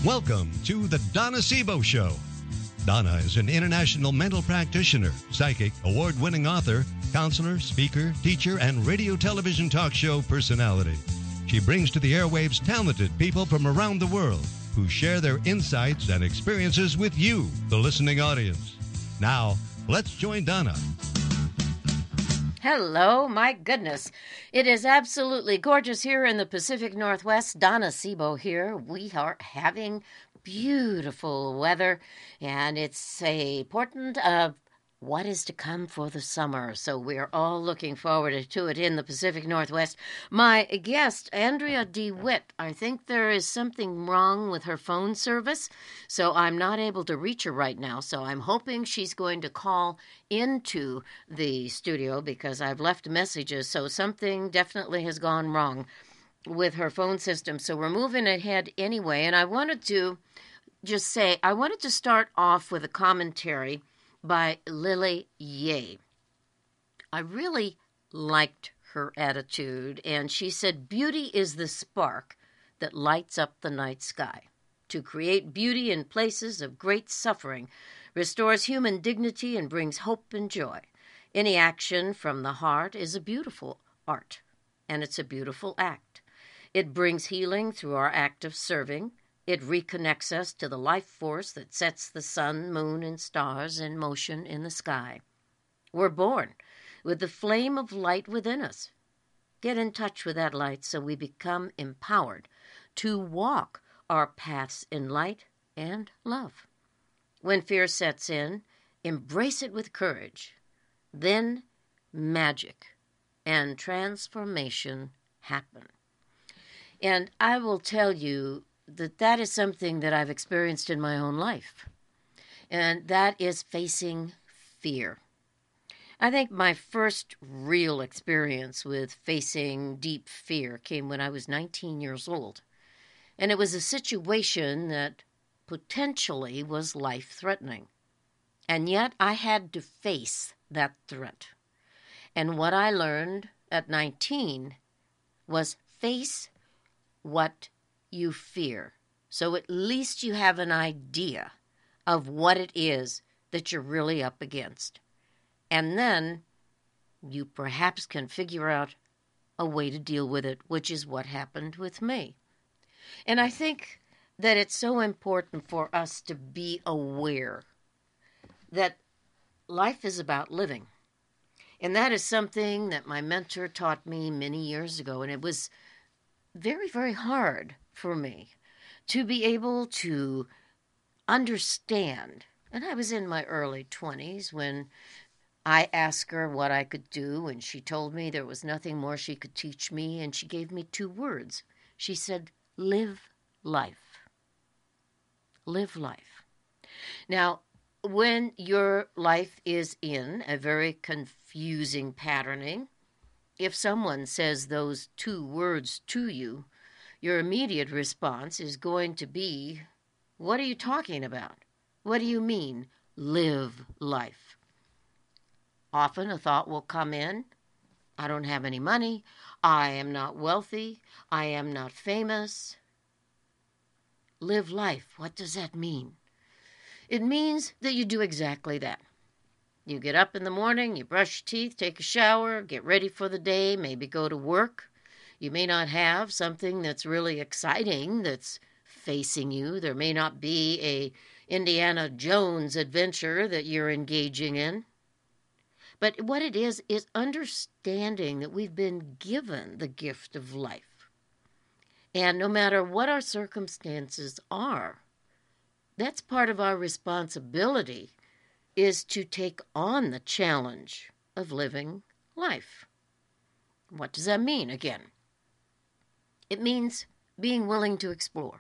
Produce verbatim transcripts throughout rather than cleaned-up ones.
Welcome to the Donna Sebo Show. Donna is an international mental practitioner, psychic, award-winning author, counselor, speaker, teacher, and radio television talk show personality. She brings to the airwaves talented people from around the world who share their insights and experiences with you, the listening audience. Now, let's join Donna. Hello, my goodness. It is absolutely gorgeous here in the Pacific Northwest. Donna Sebo here. We are having beautiful weather, and it's a portent of what is to come for the summer. So we're all looking forward to it in the Pacific Northwest. My guest, Andrea DeWitt, I think there is something wrong with her phone service, so I'm not able to reach her right now. So I'm hoping she's going to call into the studio because I've left messages. So something definitely has gone wrong with her phone system. So we're moving ahead anyway. And I wanted to just say, I wanted to start off with a commentary by Lily Yeh. I really liked her attitude, and she said, "Beauty is the spark that lights up the night sky. To create beauty in places of great suffering restores human dignity and brings hope and joy. Any action from the heart is a beautiful art, and it's a beautiful act. It brings healing through our act of serving. It reconnects us to the life force that sets the sun, moon, and stars in motion in the sky. We're born with the flame of light within us. Get in touch with that light so we become empowered to walk our paths in light and love. When fear sets in, embrace it with courage. Then magic and transformation happen." And I will tell you that that is something that I've experienced in my own life, and that is facing fear. I think my first real experience with facing deep fear came when I was nineteen years old, and it was a situation that potentially was life-threatening, and yet I had to face that threat. And what I learned at nineteen was face what you fear, so at least you have an idea of what it is that you're really up against. And then you perhaps can figure out a way to deal with it, which is what happened with me. And I think that it's so important for us to be aware that life is about living. And that is something that my mentor taught me many years ago, and it was very, very hard for me to be able to understand. And I was in my early twenties when I asked her what I could do, and she told me there was nothing more she could teach me, and she gave me two words. She said, "Live life." Live life. Now, when your life is in a very confusing patterning, if someone says those two words to you, your immediate response is going to be, "What are you talking about? What do you mean, live life?" Often a thought will come in, "I don't have any money. I am not wealthy. I am not famous." Live life, what does that mean? It means that you do exactly that. You get up in the morning, you brush your teeth, take a shower, get ready for the day, maybe go to work. You may not have something that's really exciting that's facing you. There may not be a Indiana Jones adventure that you're engaging in. But what it is, is understanding that we've been given the gift of life. And no matter what our circumstances are, that's part of our responsibility is to take on the challenge of living life. What does that mean again? It means being willing to explore,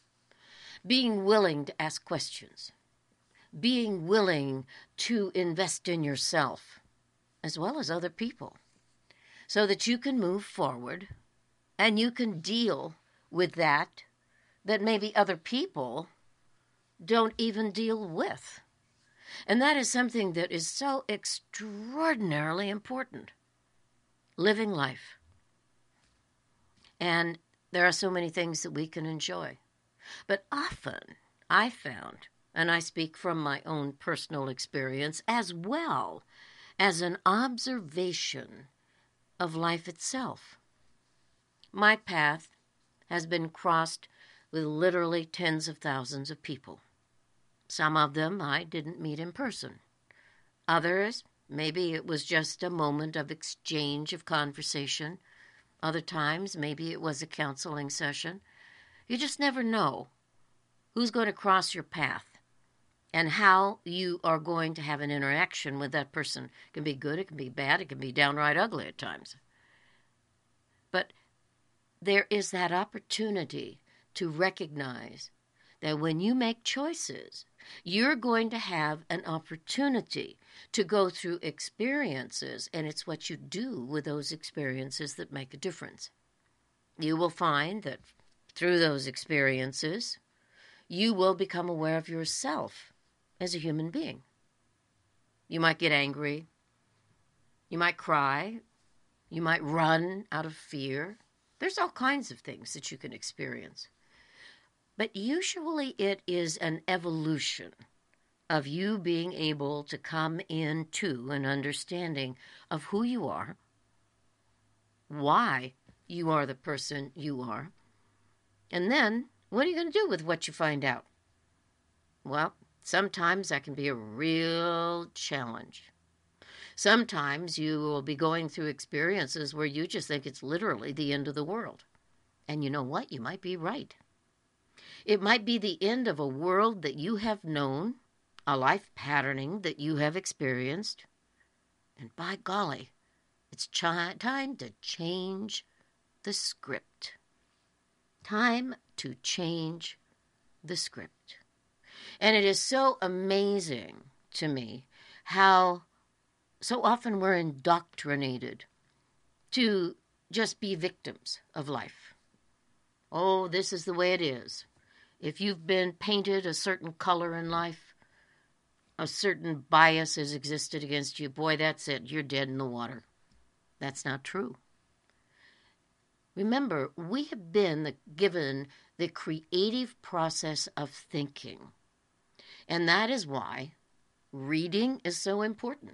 being willing to ask questions, being willing to invest in yourself as well as other people so that you can move forward and you can deal with that that maybe other people don't even deal with. And that is something that is so extraordinarily important. Living life. And there are so many things that we can enjoy. But often I found, and I speak from my own personal experience as well as an observation of life itself. My path has been crossed with literally tens of thousands of people. Some of them I didn't meet in person. Others, maybe it was just a moment of exchange of conversation. Other times, maybe it was a counseling session. You just never know who's going to cross your path and how you are going to have an interaction with that person. It can be good, it can be bad, it can be downright ugly at times. But there is that opportunity to recognize that when you make choices, you're going to have an opportunity to go through experiences, and it's what you do with those experiences that make a difference. You will find that through those experiences, you will become aware of yourself as a human being. You might get angry. You might cry. You might run out of fear. There's all kinds of things that you can experience. But usually it is an evolution of you being able to come into an understanding of who you are, why you are the person you are, and then what are you going to do with what you find out? Well, sometimes that can be a real challenge. Sometimes you will be going through experiences where you just think it's literally the end of the world. And you know what? You might be right. It might be the end of a world that you have known, a life patterning that you have experienced. And by golly, it's ch- time to change the script. Time to change the script. And it is so amazing to me how so often we're indoctrinated to just be victims of life. Oh, this is the way it is. If you've been painted a certain color in life, a certain bias has existed against you, boy, that's it. You're dead in the water. That's not true. Remember, we have been the, given the creative process of thinking. And that is why reading is so important.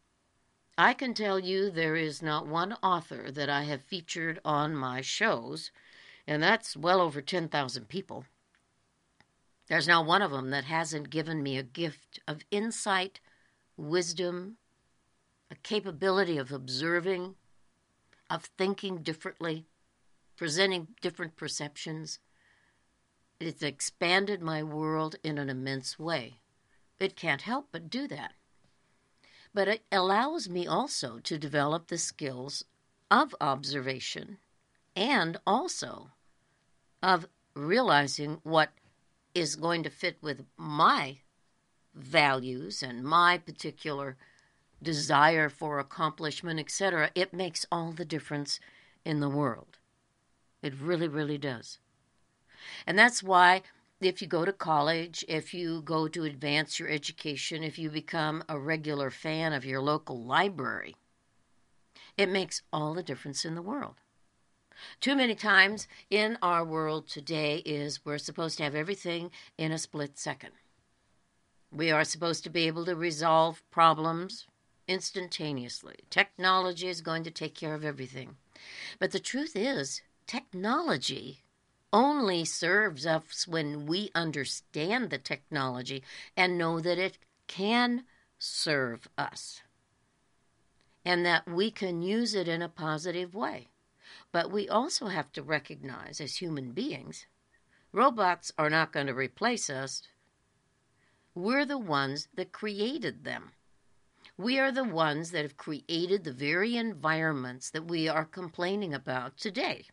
I can tell you there is not one author that I have featured on my shows, and that's well over ten thousand people. There's not one of them that hasn't given me a gift of insight, wisdom, a capability of observing, of thinking differently, presenting different perceptions. It's expanded my world in an immense way. It can't help but do that. But it allows me also to develop the skills of observation and also of realizing what is going to fit with my values and my particular desire for accomplishment, et cetera. It makes all the difference in the world. It really, really does. And that's why if you go to college, if you go to advance your education, if you become a regular fan of your local library, it makes all the difference in the world. Too many times in our world today is we're supposed to have everything in a split second. We are supposed to be able to resolve problems instantaneously. Technology is going to take care of everything. But the truth is, technology only serves us when we understand the technology and know that it can serve us and that we can use it in a positive way. But we also have to recognize as human beings, robots are not going to replace us. We're the ones that created them. We are the ones that have created the very environments that we are complaining about today.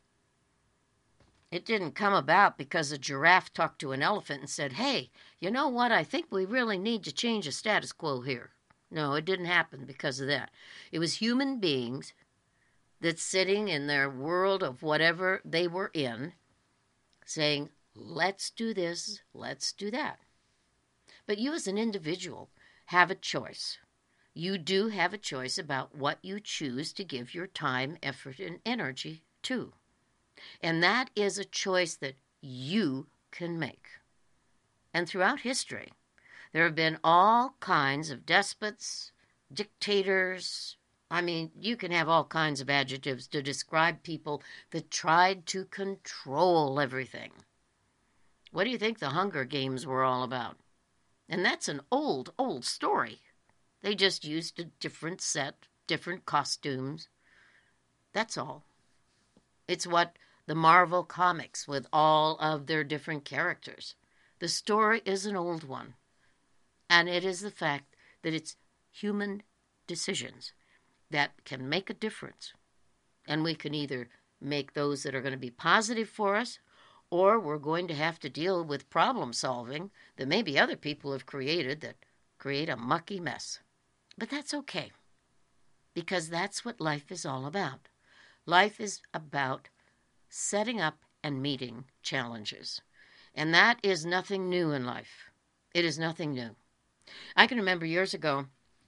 It didn't come about because a giraffe talked to an elephant and said, hey, you know what? I think we really need to change the status quo here. No, it didn't happen because of that. It was human beings that's sitting in their world of whatever they were in, saying, let's do this, let's do that. But you as an individual have a choice. You do have a choice about what you choose to give your time, effort, and energy to. And that is a choice that you can make. And throughout history, there have been all kinds of despots, dictators. I mean, you can have all kinds of adjectives to describe people that tried to control everything. What do you think the Hunger Games were all about? And that's an old, old story. They just used a different set, different costumes. That's all. It's what the Marvel comics with all of their different characters. The story is an old one. And it is the fact that it's human decisions that can make a difference. And we can either make those that are going to be positive for us, or we're going to have to deal with problem solving that maybe other people have created that create a mucky mess. But that's okay, because that's what life is all about. Life is about setting up and meeting challenges. And that is nothing new in life. It is nothing new. I can remember years ago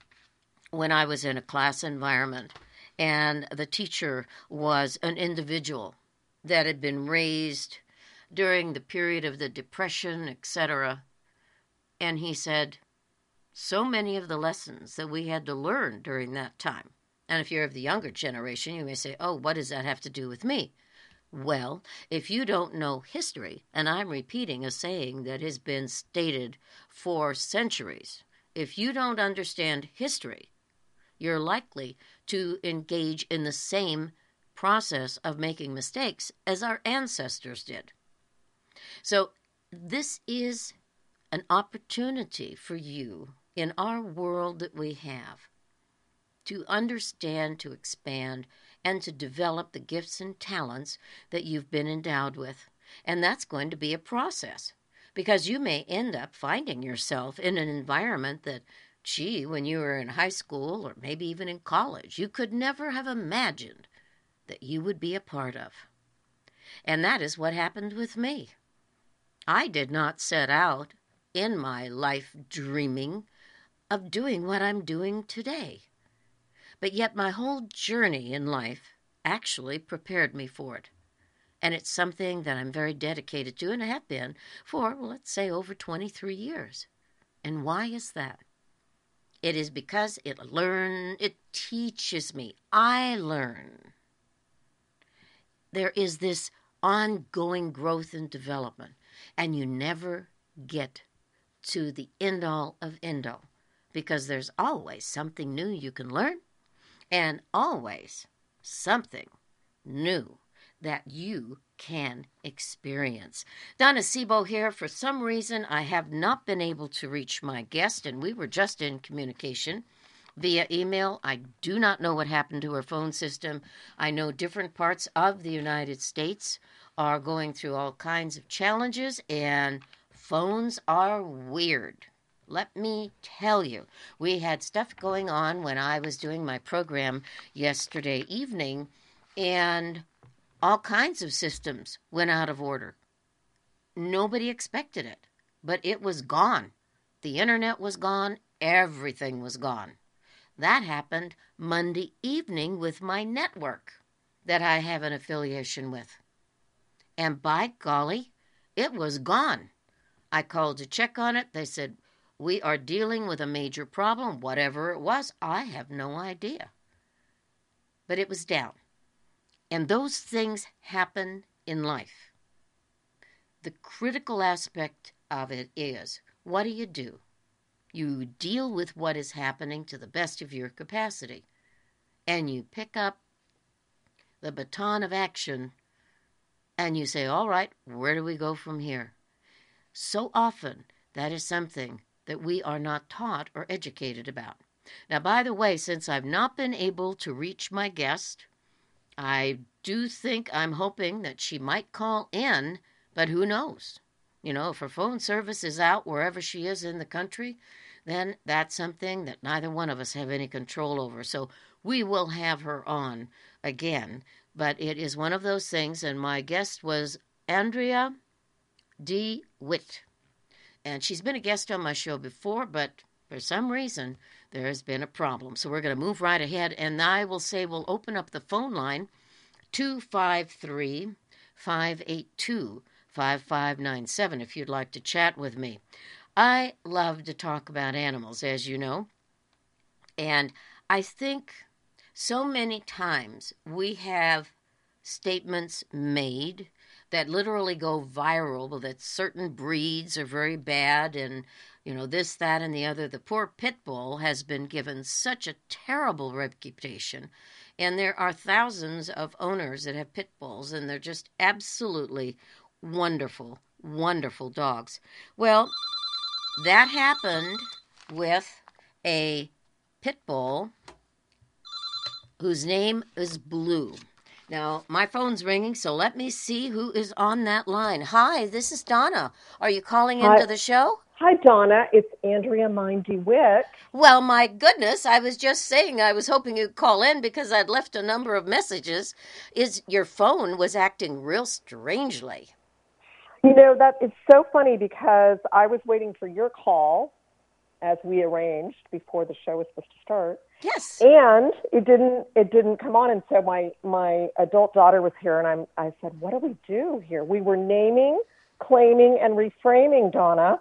when I was in a class environment and the teacher was an individual that had been raised during the period of the Depression, et cetera. And he said, so many of the lessons that we had to learn during that time. And if you're of the younger generation, you may say, oh, what does that have to do with me? Well, if you don't know history, and I'm repeating a saying that has been stated for centuries, if you don't understand history, you're likely to engage in the same process of making mistakes as our ancestors did. So this is an opportunity for you in our world that we have to understand, to expand, and to develop the gifts and talents that you've been endowed with. And that's going to be a process, because you may end up finding yourself in an environment that, gee, when you were in high school or maybe even in college, you could never have imagined that you would be a part of. And that is what happened with me. I did not set out in my life dreaming of doing what I'm doing today. But yet my whole journey in life actually prepared me for it. And it's something that I'm very dedicated to, and I have been for, well, let's say, over twenty-three years. And why is that? It is because it learn, it teaches me. I learn. There is this ongoing growth and development, and you never get to the end-all of end-all, because there's always something new you can learn, and always something new that you can experience. Donna Sebo here. For some reason, I have not been able to reach my guest, and we were just in communication via email. I do not know what happened to her phone system. I know different parts of the United States are going through all kinds of challenges, and phones are weird. Let me tell you, we had stuff going on when I was doing my program yesterday evening, and all kinds of systems went out of order. Nobody expected it, but it was gone. The internet was gone. Everything was gone. That happened Monday evening with my network that I have an affiliation with. And by golly, it was gone. I called to check on it. They said, we are dealing with a major problem. Whatever it was, I have no idea. But it was down. And those things happen in life. The critical aspect of it is, what do you do? You deal with what is happening to the best of your capacity. And you pick up the baton of action and you say, all right, where do we go from here? So often, that is something that we are not taught or educated about. Now, by the way, since I've not been able to reach my guest, I do think, I'm hoping that she might call in, but who knows? You know, if her phone service is out wherever she is in the country, then that's something that neither one of us have any control over. So we will have her on again. But it is one of those things, and my guest was Andrea DeWitt. And she's been a guest on my show before, but for some reason, there has been a problem. So we're going to move right ahead, and I will say we'll open up the phone line, two five three, five eight two, five five nine seven if you'd like to chat with me. I love to talk about animals, as you know, and I think so many times we have statements made that literally go viral, that certain breeds are very bad and, you know, this, that, and the other. The poor pit bull has been given such a terrible reputation, and there are thousands of owners that have pit bulls, and they're just absolutely wonderful, wonderful dogs. Well, that happened with a pit bull whose name is Blue. Now, my phone's ringing, so let me see who is on that line. Hi, this is Donna. Are you calling Hi. into the show? Hi, Donna. It's Andrea Mine DeWitt. Well, my goodness, I was just saying I was hoping you'd call in because I'd left a number of messages. Is your phone was acting real strangely. You know, that is so funny because I was waiting for your call as we arranged before the show was supposed to start. Yes. And it didn't it didn't come on, and so my, my adult daughter was here, and I'm I said, what do we do here? We were naming, claiming, and reframing, Donna.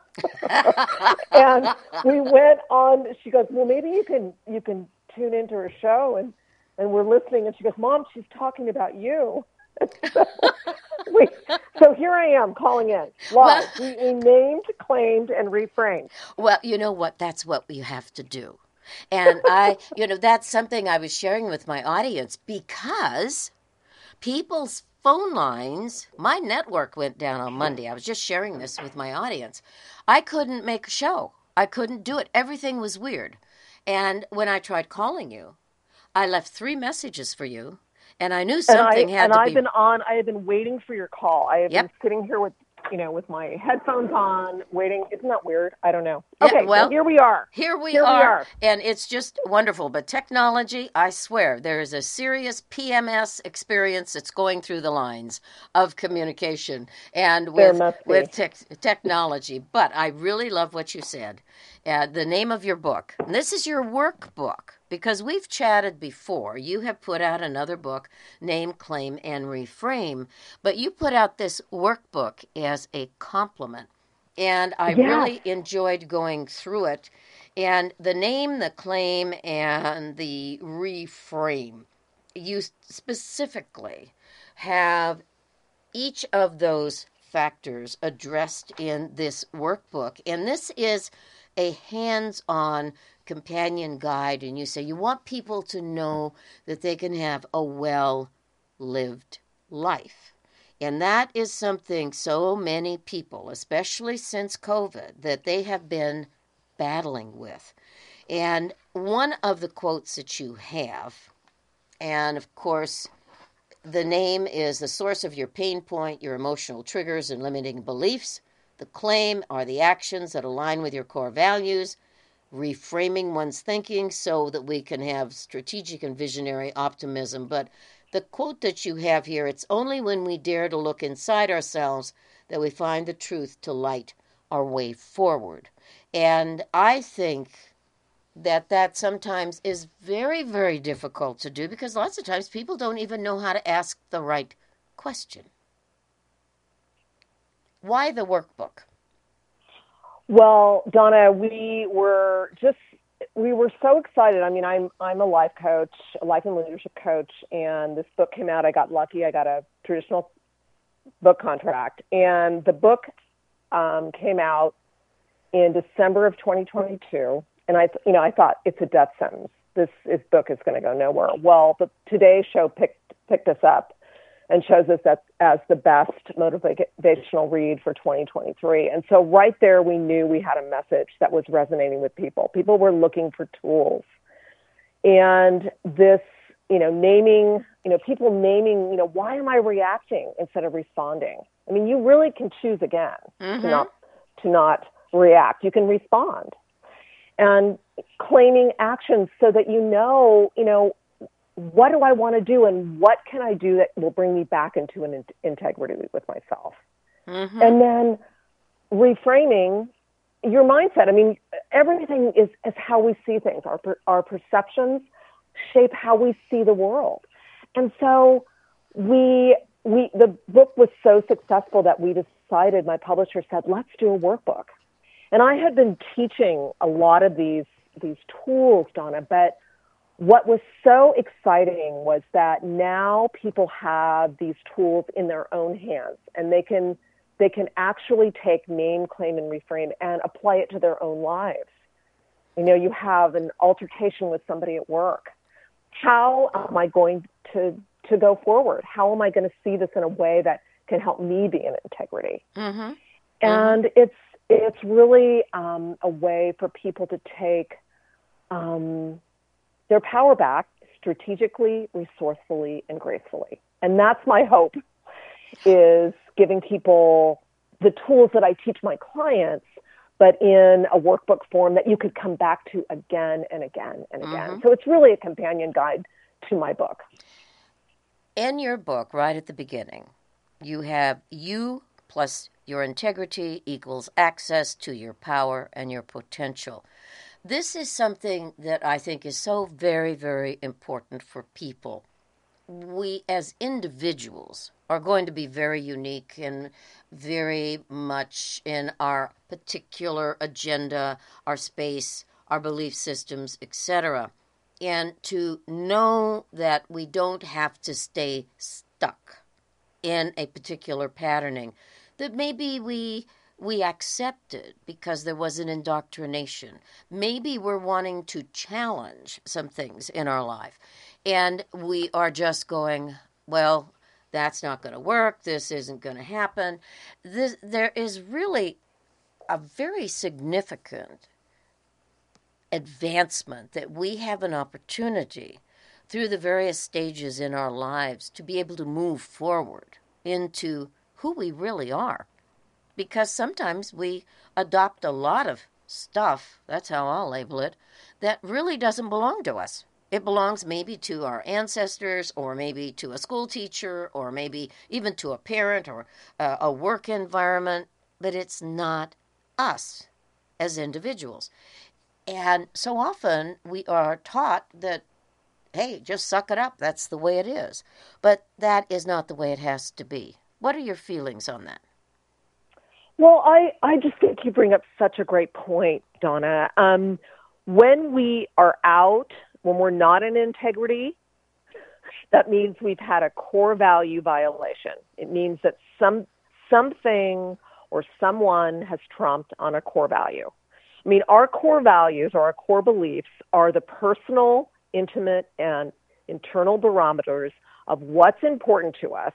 And we went on. She goes, well, maybe you can you can tune into her show, and, and we're listening. And she goes, Mom, she's talking about you. so, we, so here I am calling in live. Well, we, we named, claimed, and reframed. Well, you know what? That's what you have to do. And I, you know, that's something I was sharing with my audience because people's phone lines, my network went down on Monday. I was just sharing this with my audience. I couldn't make a show. I couldn't do it. Everything was weird. And when I tried calling you, I left three messages for you, and I knew something and I, had and to I've be. been on. I have been waiting for your call. I have Yep. been sitting here with, you know, with my headphones on, waiting. Isn't that weird? I don't know. Yeah, Okay, well, well, here we are. Here we Here are, we are. and it's just wonderful. But technology, I swear, there is a serious P M S experience that's going through the lines of communication and There with must be. with tech technology. But I really love what you said. Uh, the name of your book. And this is your workbook because we've chatted before. You have put out another book, Name, Claim, and Reframe, but you put out this workbook as a compliment. And I Yes. really enjoyed going through it. And the name, the claim, and the reframe, you specifically have each of those factors addressed in this workbook. And this is a hands-on companion guide. And you say you want people to know that they can have a well-lived life. And that is something so many people, especially since COVID, that they have been battling with. And one of the quotes that you have, and of course, the name is the source of your pain point, your emotional triggers and limiting beliefs. The claim are the actions that align with your core values, reframing one's thinking so that we can have strategic and visionary optimism. But the quote that you have here, it's only when we dare to look inside ourselves that we find the truth to light our way forward. And I think that that sometimes is very, very difficult to do because lots of times people don't even know how to ask the right question. Why the workbook? Well, Donna, we were just we were so excited. I mean, I'm I'm a life coach, a life and leadership coach, and this book came out. I got lucky. I got a traditional book contract, and the book um, came out in December of twenty twenty-two. And I, you know, I thought it's a death sentence. This, this book is going to go nowhere. Well, the Today Show picked picked us up and chose us as, as the best motivational read for twenty twenty-three. And so right there, we knew we had a message that was resonating with people. People were looking for tools. And this, you know, naming, you know, people naming, you know, why am I reacting instead of responding? I mean, you really can choose again Mm-hmm. to not to not react. You can respond. And claiming actions so that you know, you know, what do I want to do and what can I do that will bring me back into an in- integrity with myself? Mm-hmm. And then reframing your mindset. I mean, everything is, is how we see things. Our, per- our perceptions shape how we see the world. And so we, we, the book was so successful that we just decided, my publisher said, let's do a workbook. And I had been teaching a lot of these these tools, Donna, but what was so exciting was that now people have these tools in their own hands, and they can they can actually take name, claim, and reframe and apply it to their own lives. You know, you have an altercation with somebody at work. How am I going to to go forward? How am I going to see this in a way that can help me be in integrity? Mm-hmm. And mm-hmm. it's it's really um, a way for people to take um, their power back strategically, resourcefully, and gracefully. And that's my hope, is giving people the tools that I teach my clients, but in a workbook form that you could come back to again and again and again. Mm-hmm. So it's really a companion guide to my book. In your book, right at the beginning, you have you plus your integrity equals access to your power and your potential. This is something that I think is so very, very important for people. We as individuals are going to be very unique and very much in our particular agenda, our space, our belief systems, et cetera. And to know that we don't have to stay stuck in a particular patterning, that maybe we we accept it because there was an indoctrination. Maybe we're wanting to challenge some things in our life, and we are just going, well, that's not going to work. This isn't going to happen. This, there is really a very significant advancement that we have an opportunity through the various stages in our lives to be able to move forward into who we really are. Because sometimes we adopt a lot of stuff, that's how I'll label it, that really doesn't belong to us. It belongs maybe to our ancestors, or maybe to a school teacher, or maybe even to a parent or a, a work environment, but it's not us as individuals. And so often we are taught that, hey, just suck it up, that's the way it is. But that is not the way it has to be. What are your feelings on that? Well, I, I just think you bring up such a great point, Donna. Um, when we are out, when we're not in integrity, that means we've had a core value violation. It means that some something or someone has trumped on a core value. I mean, our core values or our core beliefs are the personal, intimate, and internal barometers of what's important to us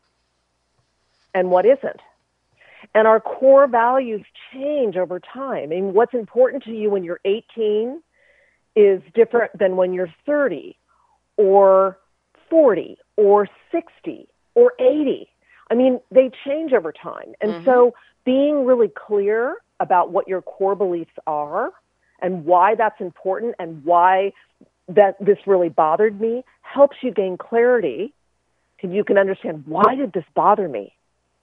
and what isn't. And our core values change over time. I mean, what's important to you when you're eighteen is different than when you're thirty or forty or sixty or eighty. I mean, they change over time. And mm-hmm. so being really clear about what your core beliefs are and why that's important and why that this really bothered me helps you gain clarity, and you can understand, why did this bother me?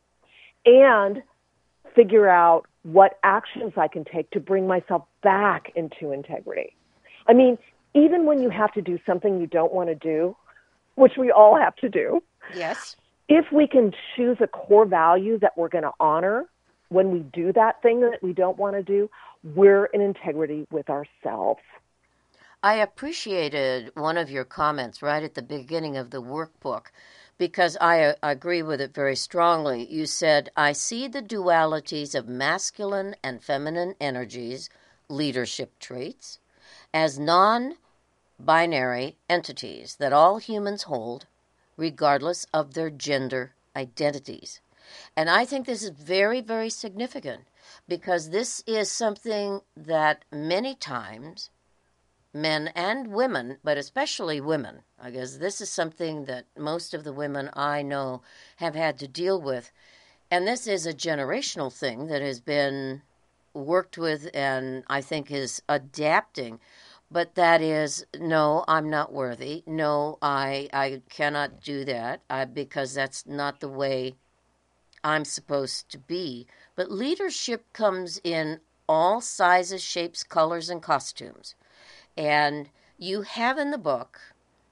And figure out what actions I can take to bring myself back into integrity. I mean, even when you have to do something you don't want to do, which we all have to do. Yes. If we can choose a core value that we're going to honor when we do that thing that we don't want to do, we're in integrity with ourselves. I appreciated one of your comments right at the beginning of the workbook, because I uh, agree with it very strongly. You said, I see the dualities of masculine and feminine energies, leadership traits, as non-binary entities that all humans hold, regardless of their gender identities. And I think this is very, very significant, because this is something that many times men and women, but especially women, I guess this is something that most of the women I know have had to deal with. And this is a generational thing that has been worked with and I think is adapting. But that is, no, I'm not worthy. No, I I cannot do that uh, because that's not the way I'm supposed to be. But leadership comes in all sizes, shapes, colors, and costumes. And you have in the book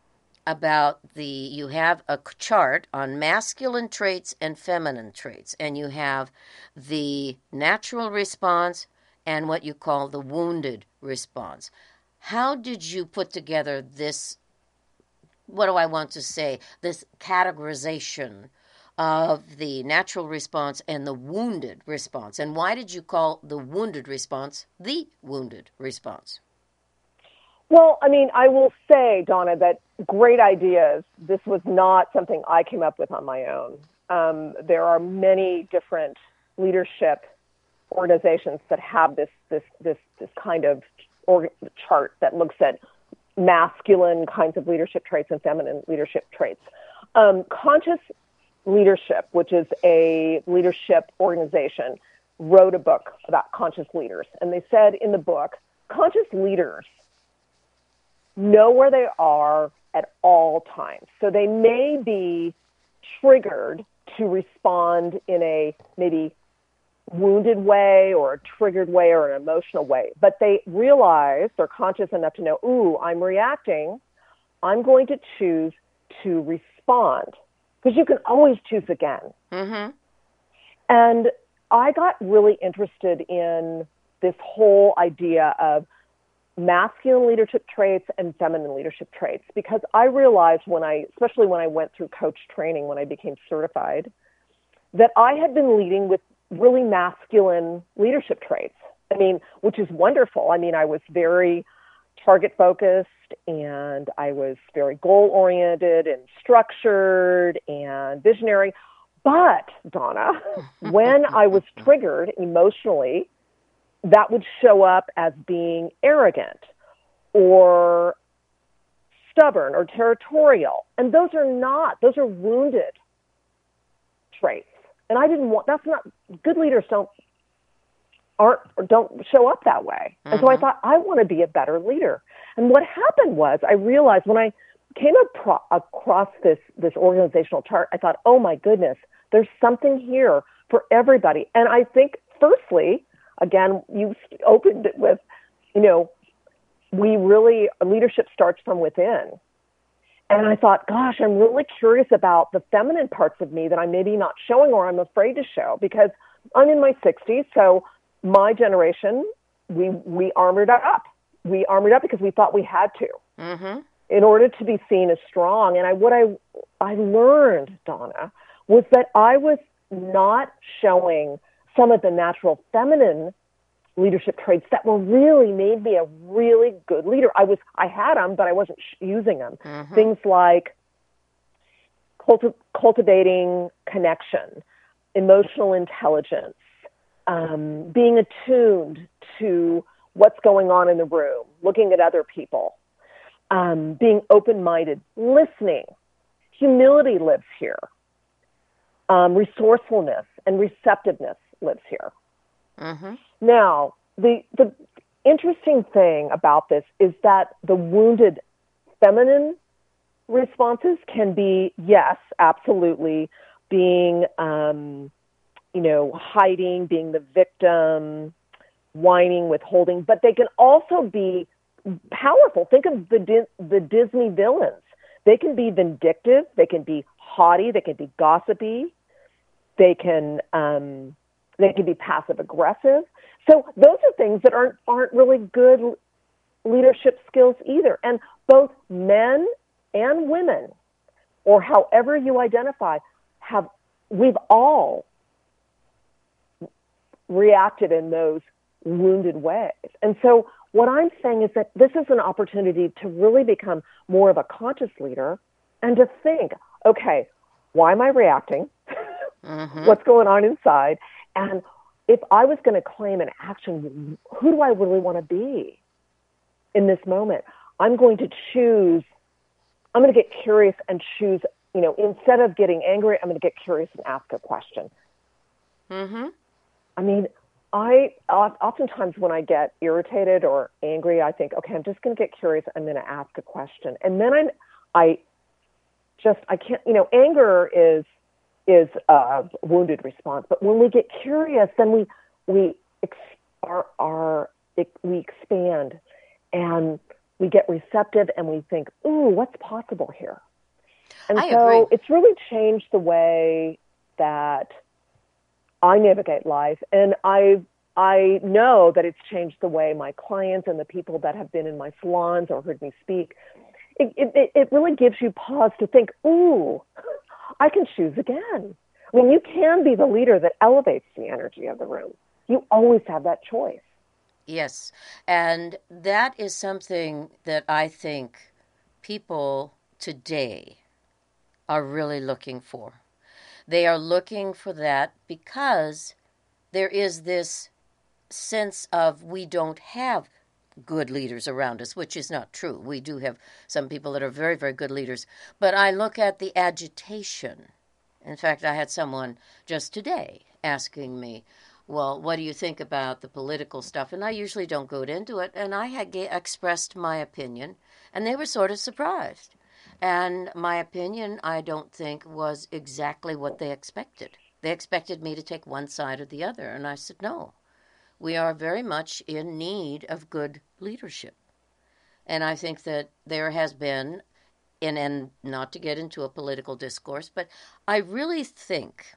about the, you have a chart on masculine traits and feminine traits, and you have the natural response and what you call the wounded response. How did you put together this, what do I want to say, this categorization of the natural response and the wounded response? And why did you call the wounded response the wounded response? Well, I mean, I will say, Donna, that great ideas. This was not something I came up with on my own. Um, there are many different leadership organizations that have this this this this kind of org- chart that looks at masculine kinds of leadership traits and feminine leadership traits. Um, Conscious Leadership, which is a leadership organization, wrote a book about conscious leaders. And they said in the book, conscious leaders know where they are at all times. So they may be triggered to respond in a maybe wounded way or a triggered way or an emotional way, but they realize, they're conscious enough to know, ooh, I'm reacting. I'm going to choose to respond, because you can always choose again. Mm-hmm. And I got really interested in this whole idea of masculine leadership traits and feminine leadership traits, because I realized when I, especially when I went through coach training, when I became certified, that I had been leading with really masculine leadership traits. I mean, which is wonderful. I mean, I was very target focused and I was very goal oriented and structured and visionary. But Donna, when I was triggered emotionally, that would show up as being arrogant or stubborn or territorial. And those are not, those are wounded traits. And I didn't want, that's not, good leaders don't, aren't, or don't show up that way. Mm-hmm. And so I thought, I want to be a better leader. And what happened was I realized when I came up across this, this organizational chart, I thought, oh my goodness, there's something here for everybody. And I think, firstly, again, you opened it with, you know, we really, leadership starts from within. And I thought, gosh, I'm really curious about the feminine parts of me that I'm maybe not showing or I'm afraid to show, because I'm in my sixties. So my generation, we we armored up. We armored up because we thought we had to mm-hmm. in order to be seen as strong. And I what I I learned, Donna, was that I was not showing some of the natural feminine leadership traits that were really made me a really good leader. I was, I had them, but I wasn't sh- using them. Mm-hmm. Things like culti- cultivating connection, emotional intelligence, um, being attuned to what's going on in the room, looking at other people, um, being open-minded, listening. Humility lives here. Um, resourcefulness and receptiveness lives here. Mm-hmm. Now, the the interesting thing about this is that the wounded feminine responses can be, yes, absolutely, being, um, you know, hiding, being the victim, whining, withholding, but they can also be powerful. Think of the the Disney villains. They can be vindictive, they can be haughty, they can be gossipy, they can um, they can be passive aggressive. So those are things that aren't aren't really good leadership skills either. And both men and women, or however you identify, have we've all reacted in those wounded ways. And so what I'm saying is that this is an opportunity to really become more of a conscious leader and to think, okay, why am I reacting? Mm-hmm. What's going on inside? And if I was going to claim an action, who do I really want to be in this moment? I'm going to choose, I'm going to get curious and choose, you know, instead of getting angry, I'm going to get curious and ask a question. Mm-hmm. I mean, I oftentimes when I get irritated or angry, I think, okay, I'm just going to get curious. I'm going to ask a question. And then I'm, I just, I can't, you know, anger is, is a wounded response. But when we get curious, then we, we, ex- are, are, we expand and we get receptive and we think, ooh, what's possible here? And I so agree. it's really changed the way that I navigate life. And I I know that it's changed the way my clients and the people that have been in my salons or heard me speak. It, it, it really gives you pause to think, ooh, I can choose again. I mean, you can be the leader that elevates the energy of the room. You always have that choice. Yes. And that is something that I think people today are really looking for. They are looking for that because there is this sense of we don't have good leaders around us, which is not true. We do have some people that are very, very good leaders. But I look at the agitation. In fact, I had someone just today asking me, well, what do you think about the political stuff? And I usually don't go into it. And I had ga- expressed my opinion, and they were sort of surprised. And my opinion, I don't think, was exactly what they expected. They expected me to take one side or the other. And I said, no, we are very much in need of good leadership. And I think that there has been, and, and not to get into a political discourse, but I really think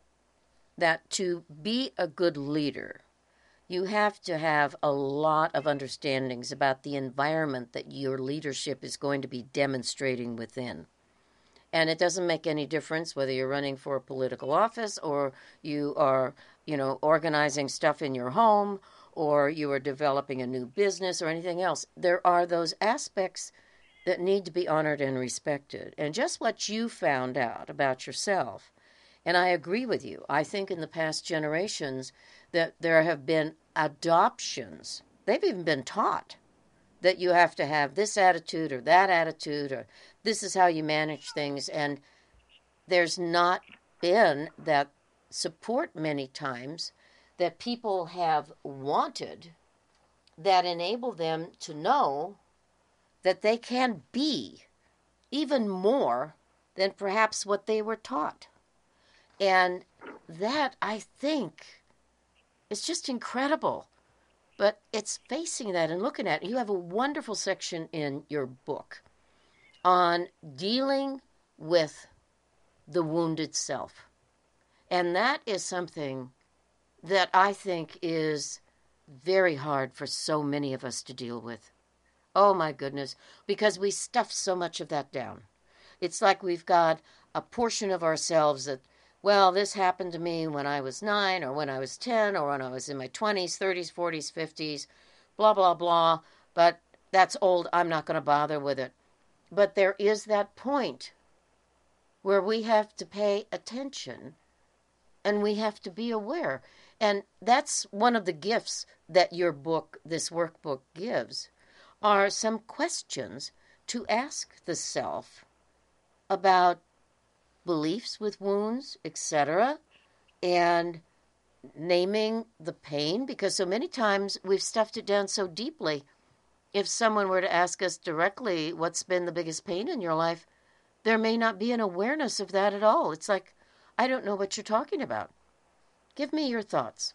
that to be a good leader, you have to have a lot of understandings about the environment that your leadership is going to be demonstrating within. And it doesn't make any difference whether you're running for a political office or you are, you know, organizing stuff in your home or you are developing a new business or anything else. There are those aspects that need to be honored and respected. And just what you found out about yourself, and I agree with you, I think in the past generations that there have been adoptions. They've even been taught that you have to have this attitude or that attitude or this is how you manage things. And there's not been that support many times that people have wanted that enable them to know that they can be even more than perhaps what they were taught. And that, I think, is just incredible. But it's facing that and looking at it. You have a wonderful section in your book on dealing with the wounded self. And that is something that I think is very hard for so many of us to deal with. Oh my goodness, because we stuff so much of that down. It's like we've got a portion of ourselves that, well, this happened to me when I was nine or when I was ten or when I was in my twenties, thirties, forties, fifties, blah, blah, blah. But that's old. I'm not going to bother with it. But there is that point where we have to pay attention and we have to be aware. And that's one of the gifts that your book, this workbook, gives, are some questions to ask the self about beliefs with wounds, et cetera, and naming the pain, because so many times we've stuffed it down so deeply. If someone were to ask us directly, what's been the biggest pain in your life, there may not be an awareness of that at all. It's like, I don't know what you're talking about. Give me your thoughts.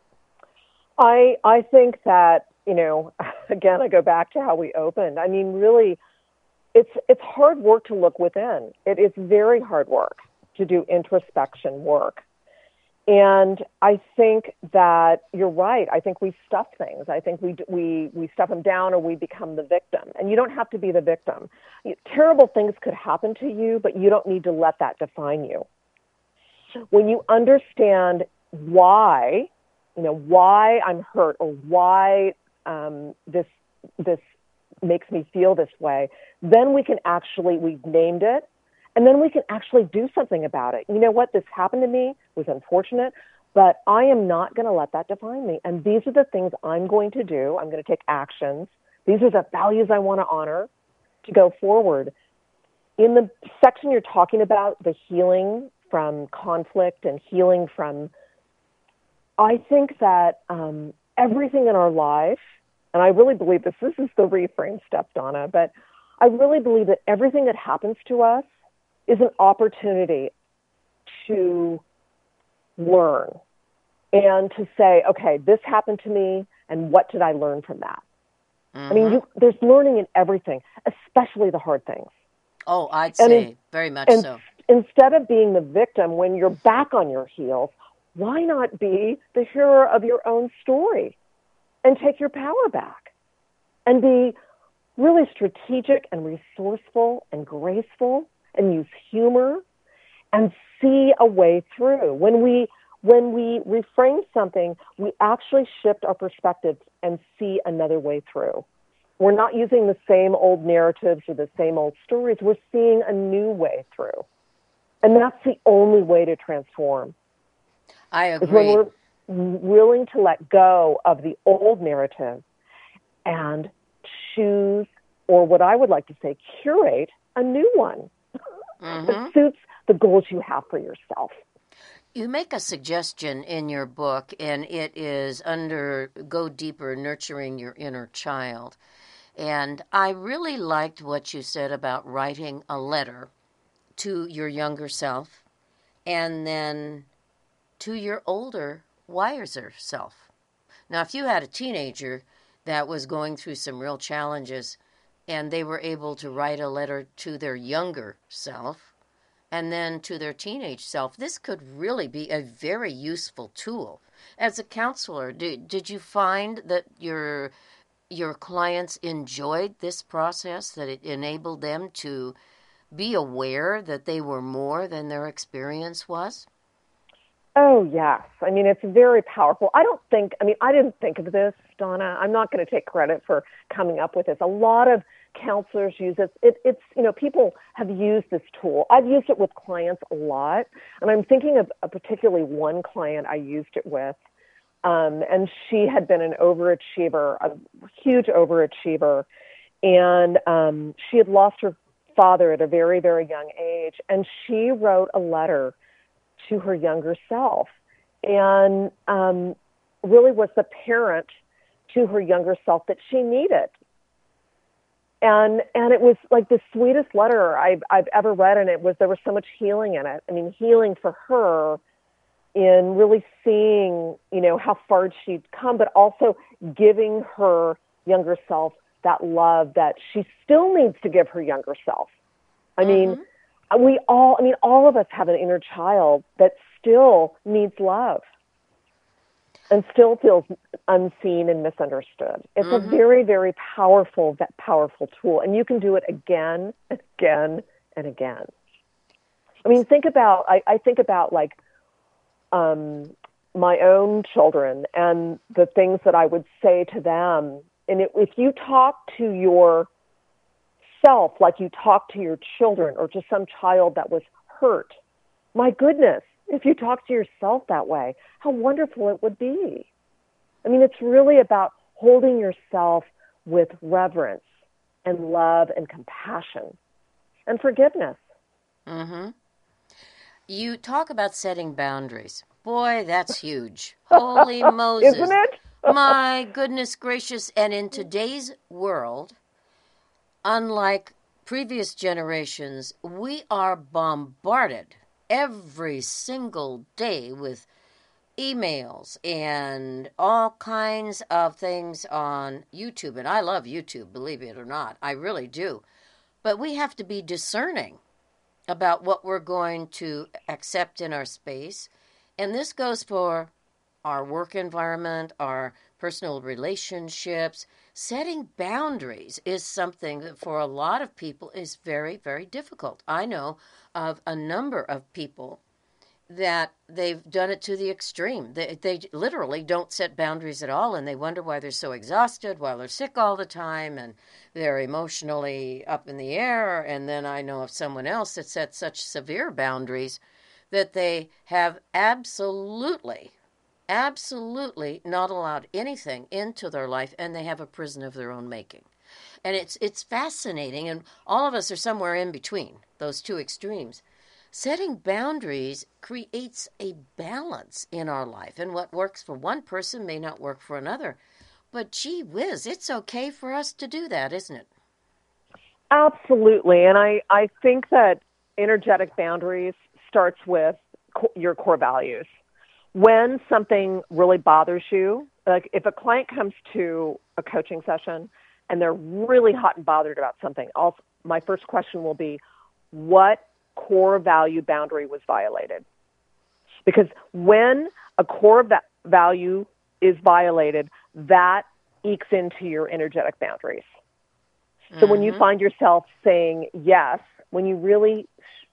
I I think that, you know, again, I go back to how we opened. I mean, really, it's it's hard work to look within. It is very hard work to do introspection work. And I think that you're right. I think we stuff things. I think we we we stuff them down or we become the victim. And you don't have to be the victim. Terrible things could happen to you, but you don't need to let that define you. When you understand why, you know, why I'm hurt or why um, this this makes me feel this way, then we can actually, we've named it, and then we can actually do something about it. You know what? This happened to me, was unfortunate, but I am not going to let that define me. And these are the things I'm going to do. I'm going to take actions. These are the values I want to honor to go forward. In the section you're talking about, the healing from conflict and healing from, I think that um, everything in our life, and I really believe this, this is the reframe step, Donna, but I really believe that everything that happens to us is an opportunity to learn and to say, okay, this happened to me, and what did I learn from that? I mean, you, there's learning in everything, especially the hard things. Oh, I'd And say in- very much and so. instead of being the victim when you're back on your heels, why not be the hero of your own story and take your power back and be really strategic and resourceful and graceful and use humor and see a way through. When we when we reframe something, we actually shift our perspectives and see another way through. We're not using the same old narratives or the same old stories. We're seeing a new way through. And that's the only way to transform. I agree. Is when we're willing to let go of the old narrative and choose, or what I would like to say, curate a new one Mm-hmm. that suits the goals you have for yourself. You make a suggestion in your book, and it is under Go Deeper, Nurturing Your Inner Child. And I really liked what you said about writing a letter to your younger self and then to your older, wiser self. Now, if you had a teenager that was going through some real challenges and they were able to write a letter to their younger self and then to their teenage self, this could really be a very useful tool. As a counselor, did, did you find that your your clients enjoyed this process, that it enabled them to be aware that they were more than their experience was? Oh, yes. I mean, it's very powerful. I don't think, I mean, I didn't think of this, Donna. I'm not going to take credit for coming up with this. A lot of counselors use it. it. It's, you know, people have used this tool. I've used it with clients a lot. And I'm thinking of a particularly one client I used it with. Um, and she had been an overachiever, a huge overachiever. And um, she had lost her father at a very, very young age. And she wrote a letter to her younger self, and um, really was the parent to her younger self that she needed. And and it was like the sweetest letter I've I've ever read, and it was there was so much healing in it. I mean, healing for her in really seeing, you know, how far she'd come, but also giving her younger self that love that she still needs to give her younger self. I mm-hmm. mean. We all, I mean, all of us have an inner child that still needs love and still feels unseen and misunderstood. It's mm-hmm. a very, very powerful, powerful tool. And you can do it again, and again, and again. I mean, think about, I, I think about like um, my own children and the things that I would say to them. And it, if you talk to your self like you talk to your children or to some child that was hurt, my goodness, if you talk to yourself that way, how wonderful it would be. I mean, it's really about holding yourself with reverence and love and compassion and forgiveness. Mm-hmm. You talk about setting boundaries. Boy, that's huge. Holy Moses. Isn't it? My goodness gracious. And in today's world, unlike previous generations, we are bombarded every single day with emails and all kinds of things on YouTube. And I love YouTube, believe it or not. I really do. But we have to be discerning about what we're going to accept in our space. And this goes for our work environment, our personal relationships. Setting boundaries is something that for a lot of people is very, very difficult. I know of a number of people that they've done it to the extreme. They, they literally don't set boundaries at all, and they wonder why they're so exhausted, why they're sick all the time, and they're emotionally up in the air. And then I know of someone else that set such severe boundaries that they have absolutely absolutely not allowed anything into their life, and they have a prison of their own making. And it's it's fascinating, and all of us are somewhere in between those two extremes. Setting boundaries creates a balance in our life, and what works for one person may not work for another. But gee whiz, it's okay for us to do that, isn't it? Absolutely, and I, I think that energetic boundaries starts with co- your core values. When something really bothers you, like if a client comes to a coaching session and they're really hot and bothered about something, I'll, my first question will be, what core value boundary was violated? Because when a core va- value is violated, that ekes into your energetic boundaries. So mm-hmm. when you find yourself saying yes, when you really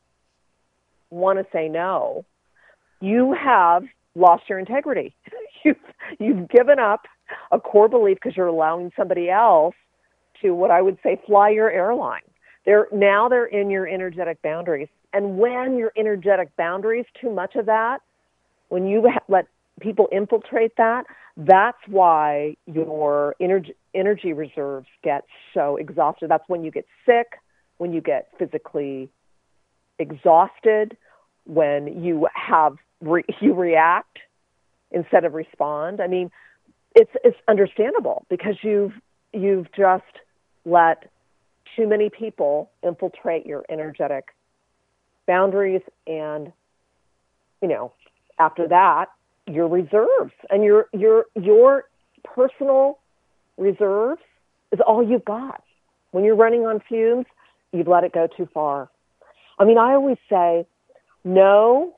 want to say no, you have lost your integrity. You've, you've given up a core belief because you're allowing somebody else to, what I would say, fly your airline. They're, now they're in your energetic boundaries. And when your energetic boundaries, too much of that, when you ha- let people infiltrate that, that's why your energy, energy reserves get so exhausted. That's when you get sick, when you get physically exhausted, when you have re- you react instead of respond. I mean, it's it's understandable because you've you've just let too many people infiltrate your energetic boundaries, and you know, after that, your reserves and your your your personal reserves is all you've got. When you're running on fumes, you've let it go too far. I mean, I always say, no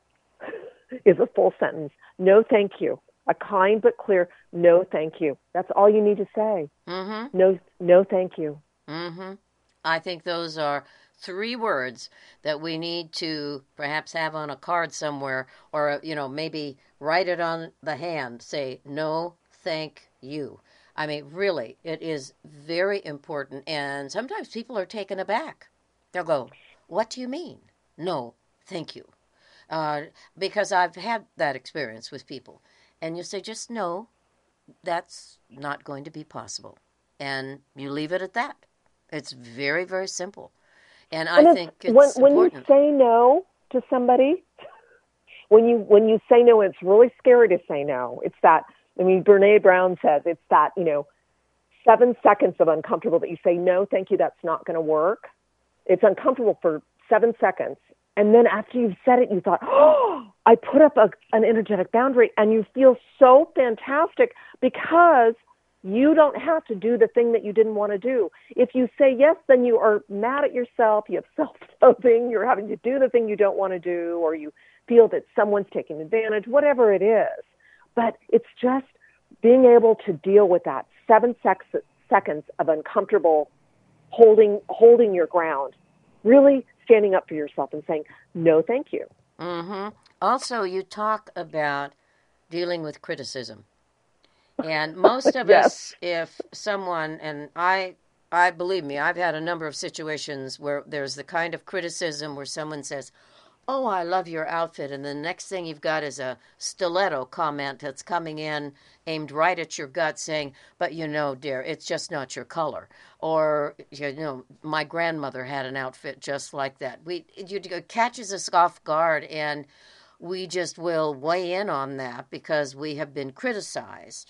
is a full sentence. No, thank you. A kind but clear no, thank you. That's all you need to say. Mm-hmm. No, no, thank you. Mm-hmm. I think those are three words that we need to perhaps have on a card somewhere, or, you know, maybe write it on the hand. Say, no, thank you. I mean, really, it is very important. And sometimes people are taken aback. They'll go, what do you mean? No, thank you. Uh, because I've had that experience with people. And you say, just no, that's not going to be possible. And you leave it at that. It's very, very simple. And I and think it's, it's when, important. When you say no to somebody, when you when you say no, it's really scary to say no. It's that, I mean, Brene Brown says it's that, you know, seven seconds of uncomfortable that you say, no, thank you, that's not going to work. It's uncomfortable for seven seconds. And then after you've said it, you thought, oh, I put up a, an energetic boundary, and you feel so fantastic because you don't have to do the thing that you didn't want to do. If you say yes, then you are mad at yourself, you have self-loathing, you're having to do the thing you don't want to do, or you feel that someone's taking advantage, whatever it is. But it's just being able to deal with that seven sex- seconds of uncomfortable holding holding your ground, really standing up for yourself and saying, no, thank you. Mm-hmm. Also, you talk about dealing with criticism. And most of yes. us, if someone, and I, I believe me, I've had a number of situations where there's the kind of criticism where someone says, oh, I love your outfit, and the next thing you've got is a stiletto comment that's coming in aimed right at your gut saying, but you know, dear, it's just not your color. Or, you know, my grandmother had an outfit just like that. We, it catches us off guard, and we just will weigh in on that because we have been criticized